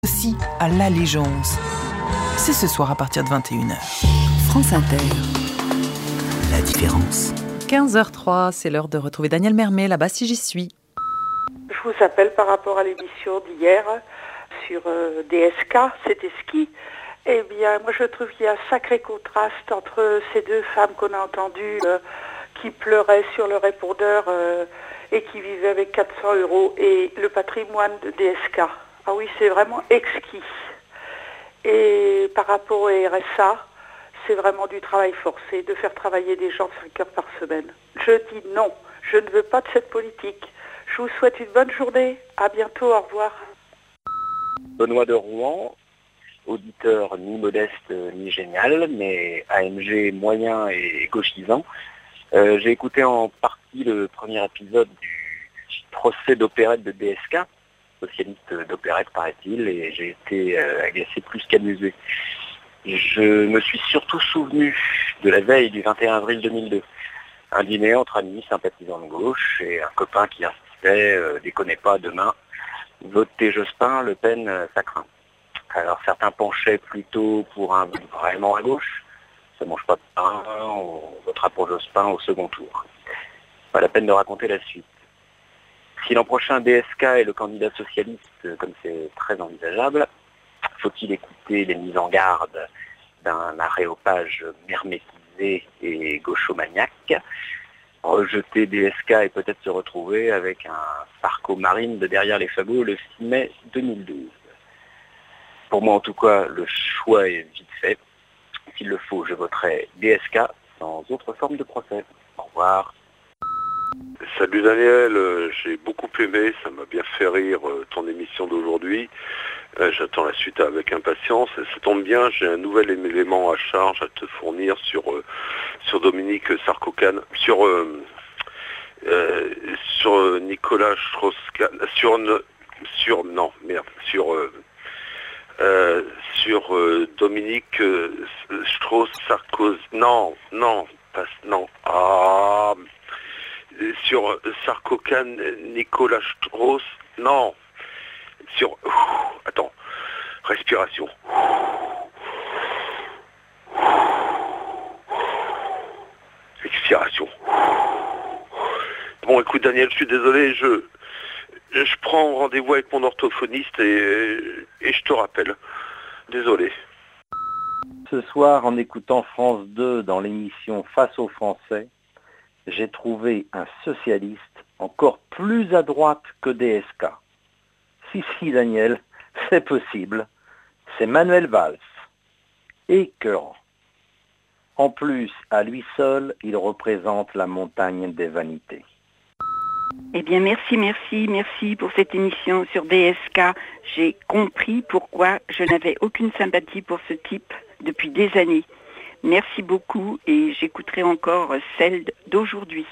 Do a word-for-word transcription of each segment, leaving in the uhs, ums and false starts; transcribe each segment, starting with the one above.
Aussi à l'allégeance. C'est ce soir à partir de vingt et une heures. France Inter. La différence. quinze heures trois, c'est l'heure de retrouver Daniel Mermet, là-bas si j'y suis. Je vous appelle par rapport à l'émission d'hier sur euh, D S K, c'était ski. Eh bien, moi je trouve qu'il y a un sacré contraste entre ces deux femmes qu'on a entendues euh, qui pleuraient sur le répondeur euh, et qui vivaient avec quatre cents euros et le patrimoine de D S K. Ah oui, c'est vraiment exquis. Et par rapport au R S A, c'est vraiment du travail forcé, de faire travailler des gens cinq heures par semaine. Je dis non, je ne veux pas de cette politique. Je vous souhaite une bonne journée. À bientôt, au revoir. Benoît de Rouen, auditeur ni modeste ni génial, mais A M G moyen et gauchisant. Euh, j'ai écouté en partie le premier épisode du procès d'opérette de D S K, socialiste d'opérette paraît-il, et j'ai été euh, agacé plus qu'amusé. Je me suis surtout souvenu de la veille du vingt et un avril deux mille deux. Un dîner entre amis sympathisants de gauche et un copain qui insistait euh, « déconnez pas, demain, votez Jospin, Le Pen, euh, ça craint ». Alors certains penchaient plutôt pour un vote vraiment à gauche. Ça mange pas de pain, on votera pour Jospin au second tour. Pas la peine de raconter la suite. Si l'an prochain D S K est le candidat socialiste, comme c'est très envisageable, faut-il écouter les mises en garde d'un aréopage mermétisé et gauchomaniaque, rejeter D S K et peut-être se retrouver avec un Sarko Marine de derrière les fagots le six mai deux mille douze. Pour moi en tout cas, le choix est vite fait. S'il le faut, je voterai D S K sans autre forme de procès. Au revoir. Salut Daniel, euh, j'ai beaucoup aimé, ça m'a bien fait rire euh, ton émission d'aujourd'hui. Euh, j'attends la suite avec impatience. Et ça tombe bien, j'ai un nouvel élément à charge à te fournir sur, euh, sur Dominique Sarko-Kahn, sur, euh, euh, sur Nicolas Strauss-Kahn, sur, sur, non, merde, sur, euh, euh, sur euh, Dominique euh, Strauss-Sarkozy, non, non, pas, non, ah... sur Sarko-Kahn, Nicolas Strauss, non, sur, ouf, attends, respiration, expiration. Bon, écoute Daniel, je suis désolé, je, je prends rendez-vous avec mon orthophoniste et, et je te rappelle. Désolé. Ce soir, en écoutant France deux dans l'émission Face aux Français, j'ai trouvé un socialiste encore plus à droite que D S K. Si, si, Daniel, c'est possible. C'est Manuel Valls. Écœurant. En plus, à lui seul, il représente la montagne des vanités. Eh bien, merci, merci, merci pour cette émission sur D S K. J'ai compris pourquoi je n'avais aucune sympathie pour ce type depuis des années. Merci beaucoup et j'écouterai encore celle d'aujourd'hui.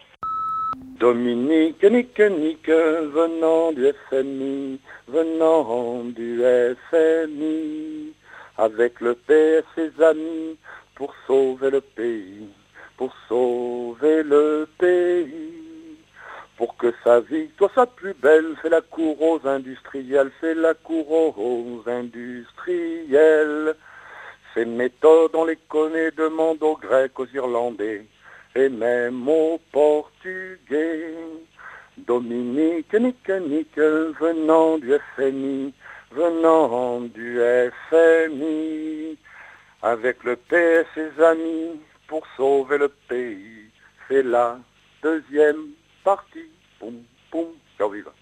Dominique, Nique, Nique, venant du F M I, venant du F M I, avec le P S et ses amis, pour sauver le pays, pour sauver le pays. Pour que sa victoire soit plus belle, c'est la cour aux industriels, c'est la cour aux industriels. Ces méthodes, on les connaît, demande aux Grecs, aux Irlandais, et même aux Portugais. Dominique, Nique, Nique, venant du F M I, venant du F M I, avec le P S et ses amis, pour sauver le pays, c'est la deuxième partie. Poum, poum, ciao, viva.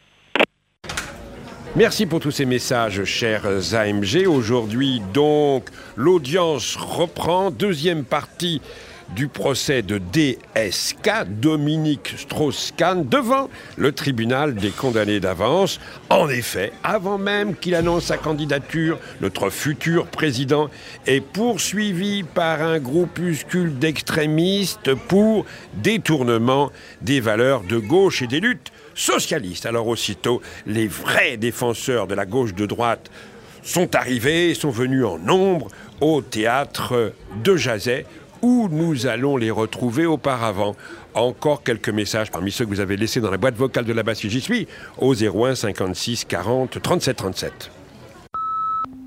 Merci pour tous ces messages, chers A M G. Aujourd'hui, donc, l'audience reprend. Deuxième partie du procès de D S K, Dominique Strauss-Kahn, devant le tribunal des condamnés d'avance. En effet, avant même qu'il annonce sa candidature, notre futur président est poursuivi par un groupuscule d'extrémistes pour détournement des valeurs de gauche et des luttes socialistes. Alors aussitôt, les vrais défenseurs de la gauche de droite sont arrivés, sont venus en nombre au théâtre de Jazet, où nous allons les retrouver auparavant. Encore quelques messages parmi ceux que vous avez laissés dans la boîte vocale de là-bas si j'y suis, au zéro un cinquante-six quarante trente-sept trente-sept.